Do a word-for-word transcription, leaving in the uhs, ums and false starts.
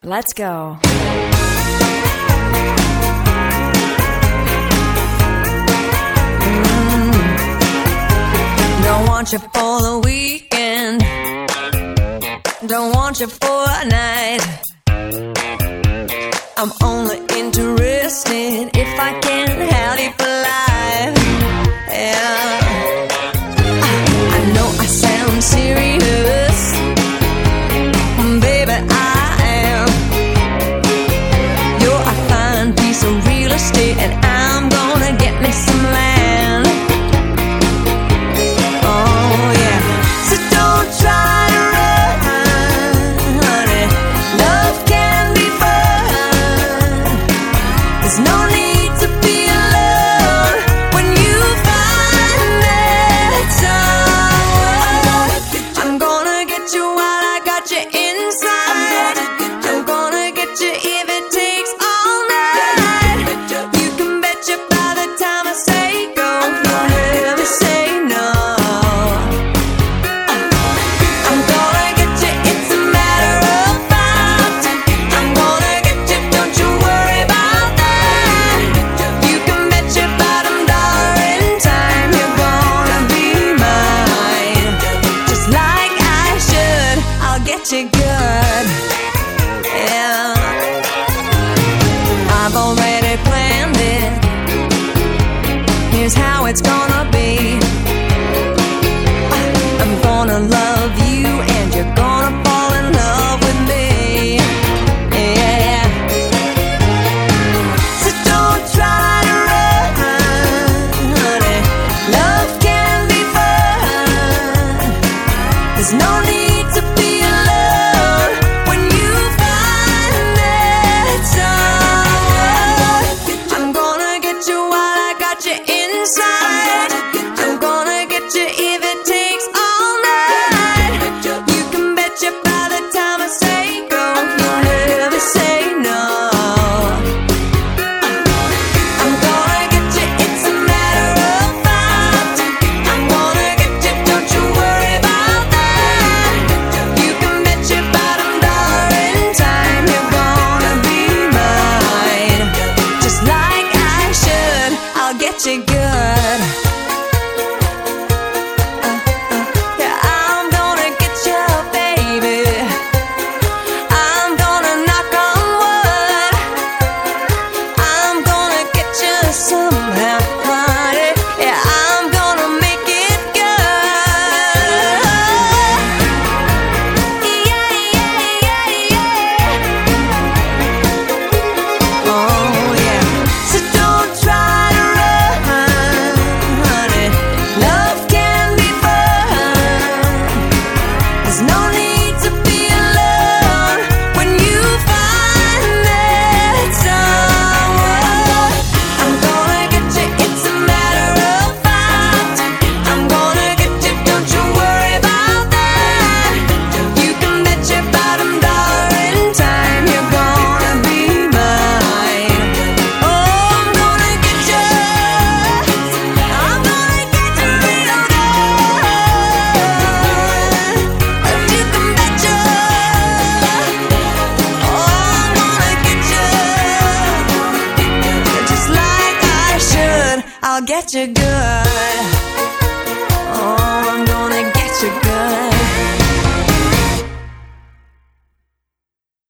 Let's go. Mm. Don't want you for the weekend. Don't want you for a night. I'm only interested if I can have you for life. Yeah. I, I know I sound serious, baby, I am. You're a fine piece of real estate, and I'm gonna get me some land. Oh yeah. So don't try to run, honey. Love can be fun. There's no need to be alone when you find that someone. I'm gonna get you while I got you inside. I'm gonna get you if it takes all night. You can bet you by the time I say go, you'll never say no. I'm gonna get you, it's a matter of fact. I'm gonna get you, don't you worry about that. You can bet your bottom dollar in time you're gonna be mine. Just like I should, I'll get you good. Yeah, I've already planned it. Here's how it's gonna be. I'm gonna love you and you're gonna fall in love with me. Yeah. So don't try to run, honey. Love can be fun. There's no need to be alone when you find that someone. I'm gonna get you while I got you inside. I'm gonna get you if it takes all night. You can bet you by the time I say go, you'll never say no. I'm gonna get you, it's a matter of fact. I'm gonna get you, don't you worry about that. You can bet your bottom dollar in time you're gonna be mine. Just like I should, I'll get you good. Uh, uh, yeah, I'm gonna get you, baby. I'm gonna knock on wood. I'm gonna get you somehow, honey. Yeah, I'm gonna make it good. Yeah, yeah, yeah, yeah. Oh yeah. So don't try to run, honey. Love can be fun. There's no need to be alone when you find that someone. I'm gonna get you, it's a matter of fact. I'm gonna get you, don't you worry about that. You can bet your bottom dollar in time you're gonna be mine. Oh, I'm gonna get you, I'm gonna get you real good. You can bet you, oh, I'm gonna get you, just like I should, I'll get you good.